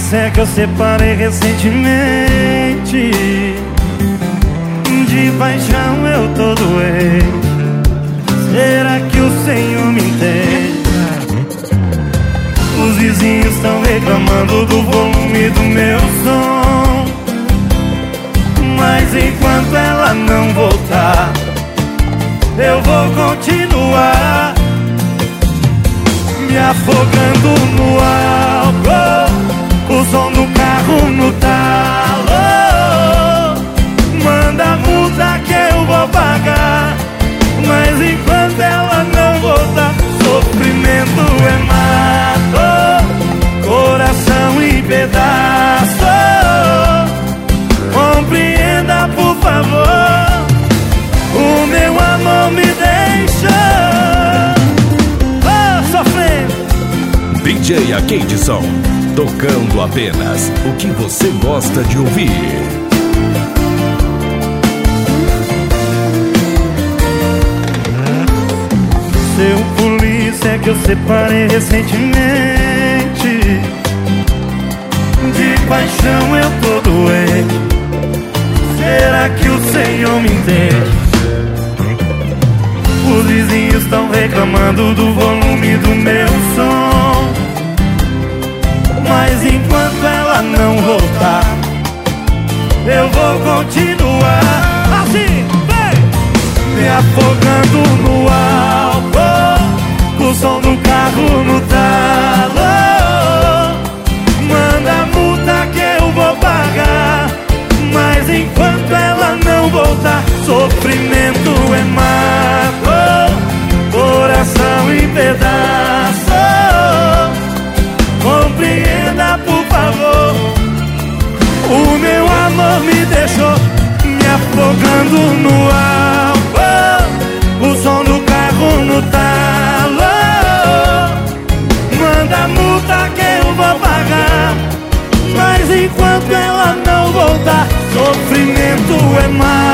polícia que eu separei recentemente. De paixão eu tô doente. Será que o Senhor me entende? Os vizinhos estão reclamando do volume do meu som, mas enquanto ela não voltar, eu vou continuar me afogando no álcool, o som do carro no talo. Manda a multa que eu vou pagar, mas enquanto ela não voltar, sofrimento é mato, coração em pedaço. Compreenda, por favor, o meu amor me deixa sofrendo. DJ Akeidson, tocando apenas o que você gosta de ouvir. Seu polícia que eu separei recentemente. De paixão eu tô doente. Será que o Senhor me entende? Os vizinhos estão reclamando do volume do meu som, mas enquanto ela não voltar, eu vou continuar assim, vem! Me afogando no álcool, o som do carro no talo. Manda a multa que eu vou pagar, mas enquanto ela não voltar, sofrimento é mato, coração em pedaço. Compreenda, por favor, o meu amor me deixou me afogando no álcool, o som do carro no talo. Manda a multa que eu vou pagar, mas enquanto ela não voltar, sofrimento é mais.